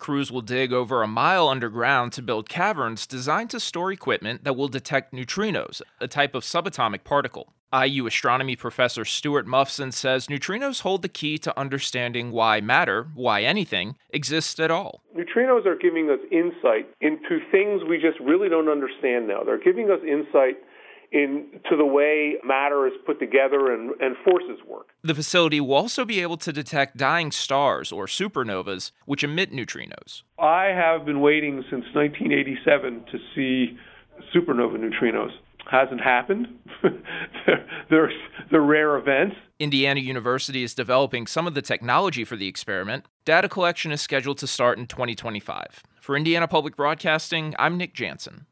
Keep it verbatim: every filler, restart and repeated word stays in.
crews will dig over a mile underground to build caverns designed to store equipment that will detect neutrinos, a type of subatomic particle. I U astronomy professor Stuart Muffson says neutrinos hold the key to understanding why matter, why anything, exists at all. Neutrinos are giving us insight into things we just really don't understand now. They're giving us insight into the way matter is put together and, and forces work. The facility will also be able to detect dying stars, or supernovas, which emit neutrinos. I have been waiting since nineteen eighty-seven to see supernova neutrinos. Hasn't happened. they're, they're, they're rare events. Indiana University is developing some of the technology for the experiment. Data collection is scheduled to start in twenty twenty-five. For Indiana Public Broadcasting, I'm Nick Jansen.